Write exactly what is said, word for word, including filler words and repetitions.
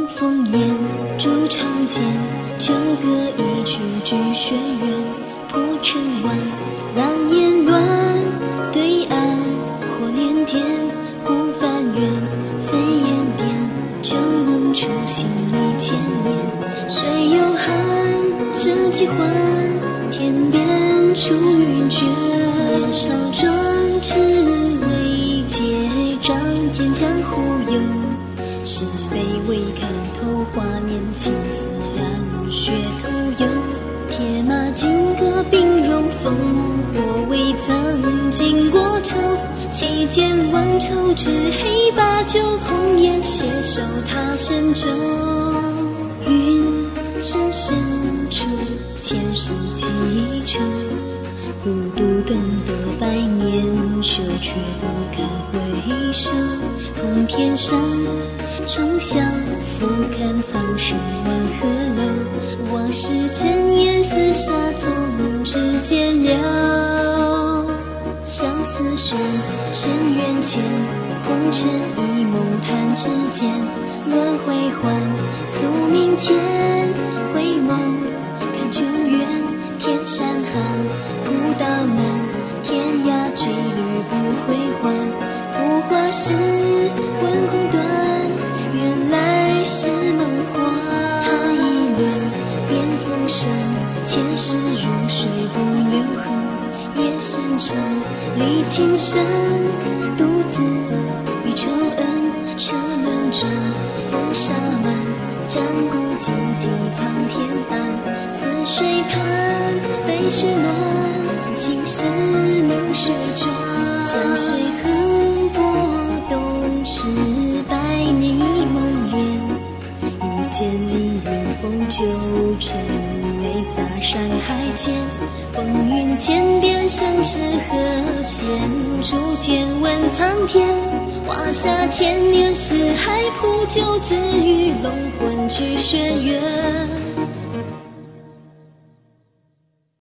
望烽烟，筑长剑，九歌一曲居轩辕。破尘外，狼烟乱，对岸火连天。孤帆远，飞烟颠，旧梦初醒一千年。水有寒，折几欢，天边出云卷。年少壮志未竭，仗天江湖游。是非未看透，华年青丝染血头油。铁马金戈并戎，烽火未曾经过愁。七剑万愁之黑，把酒红颜携手他深舟。云山深处，前世几愁。孤独等得百年，休却不堪回首。通天上，重相俯瞰苍生万壑楼。往事真言，厮杀从指尖流。相思水，深渊浅，红尘一梦弹指间。轮回换，宿命间，回眸看中原，天山寒，古道难，天涯坠履不回还。浮华是魂空断，原来是梦幻。他一轮变风声，前世如水不留痕。夜深沉，离情深，独自与仇恩。车轮转，风沙漫，战鼓荆棘苍天安。似水畔，悲绪乱，情是流水转。江水横波动，是百年一梦莲。遇见凌云风九尘，泪洒山海间。风云千变，生是何限？初见问苍天，华夏千年，识海铺酒，自与龙魂去轩辕。